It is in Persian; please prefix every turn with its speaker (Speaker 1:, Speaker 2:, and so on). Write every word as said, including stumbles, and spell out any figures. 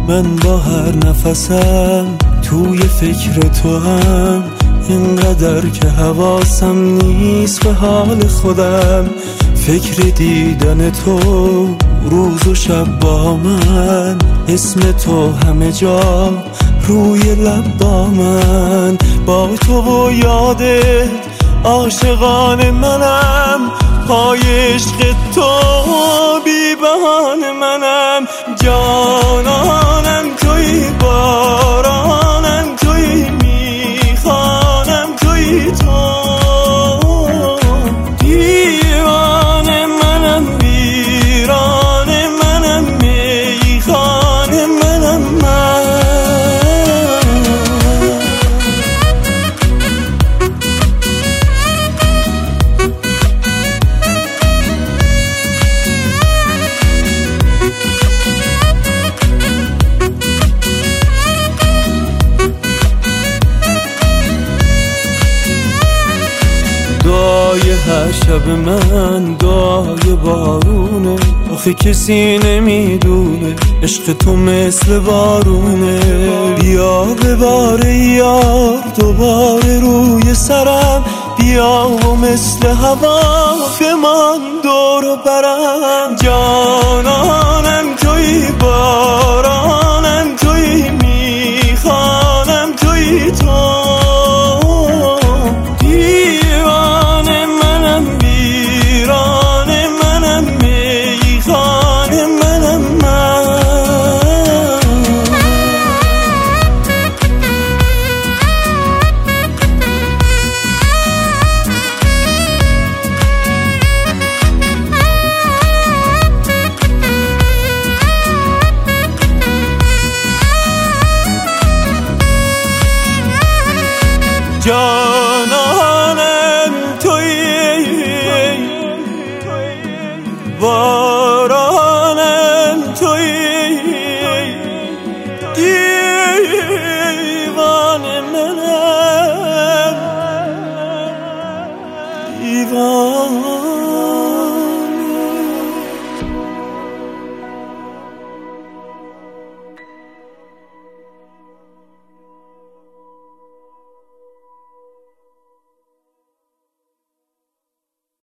Speaker 1: من با هر نفسم توی فکر تو هم، اینقدر که حواسم نیست به حال خودم. فکر دیدن تو روز و شب با من، اسم تو همه جا روی لب با من. با تو و یادت عاشقان منم، پای عشق تو بی بهانه منم. جانانم توی، بارانم توی، میخوانم توی تو. دیوانه منم، ویرانه منم، میخانه منم من. دعای هر شب من دعای بارونه، آخه کسی نمیدونه عشق تو مثل بارونه. بیا بباره یار دوباره روی سرم، بیا و مثل هوا بمان دور و برم. جانانم توی، بارانم توی، میخوانم توی تو. جانانم